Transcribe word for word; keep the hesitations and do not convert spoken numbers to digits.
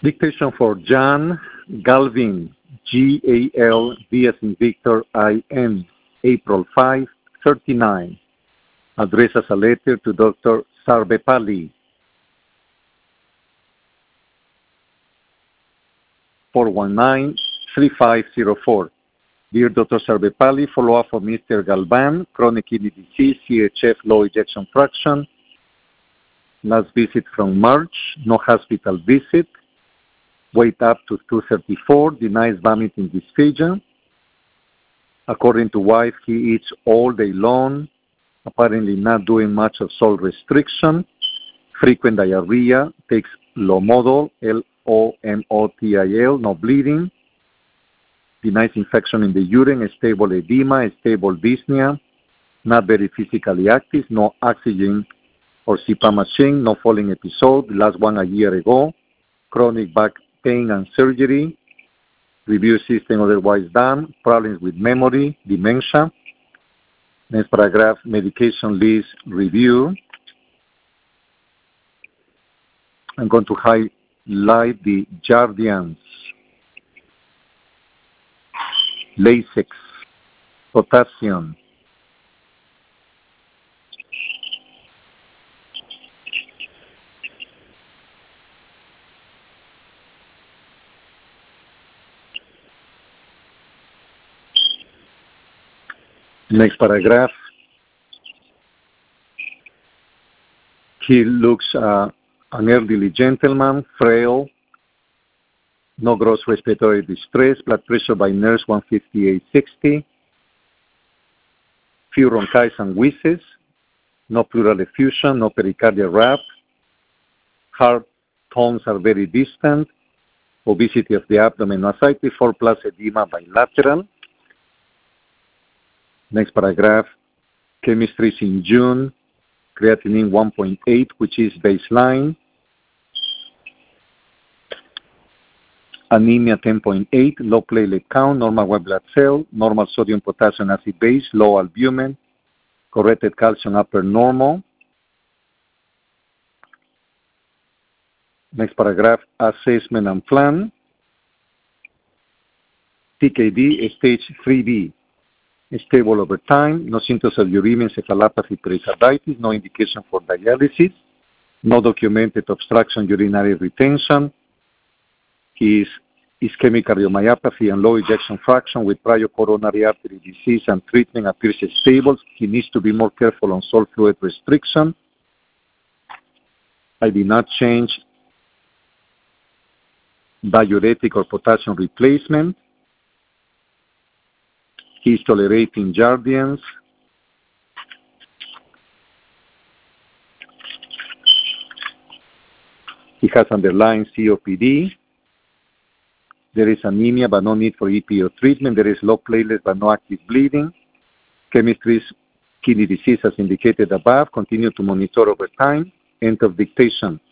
Dictation for Jan Galvin, G A L V as in Victor I N, April fifth, thirty-nine. Address as a letter to Doctor Sarvepalli. four one nine, three five zero four. Dear Doctor Sarvepalli, follow-up for Mister Galvan, chronic kidney disease, C H F, low ejection fraction. Last visit from March, no hospital visit. Weight up to two thirty-four, denies vomiting dysphagia. According to wife, he eats all day long, apparently not doing much of salt restriction. Frequent diarrhea, takes Lomodal, L O M O T I L, no bleeding. Denies infection in the urine, stable edema, stable dyspnea, not very physically active, no oxygen or C PAP machine, no falling episode, last one a year ago. Chronic back pain and surgery, review system otherwise done, problems with memory, dementia. Next paragraph, medication list review. I'm going to highlight the Jardiance, Lasix, potassium. Next paragraph. He looks uh, an elderly gentleman, frail, no gross respiratory distress, blood pressure by nurse one fifty-eight sixty, few rhonchitis and wheezes, no pleural effusion, no pericardial rap, heart tones are very distant, obesity of the abdomen, ascites, four plus edema bilateral. Next paragraph, chemistries in June, creatinine one point eight, which is baseline. Anemia ten point eight, low platelet count, normal white blood cell, normal sodium potassium acid base, low albumin, corrected calcium upper normal. Next paragraph, assessment and plan. T K D, stage three B. Stable over time, no symptoms of uremia, encephalopathy, pericarditis, no indication for dialysis, no documented obstruction urinary retention. His ischemic cardiomyopathy and low ejection fraction with prior coronary artery disease and treatment appears stable. He needs to be more careful on salt fluid restriction. I did not change diuretic or potassium replacement. He is tolerating Jardiance. He has underlying C O P D. There is anemia but no need for E P O treatment. There is low platelets but no active bleeding. Chemistries, kidney disease as indicated above. Continue to monitor over time. End of dictation.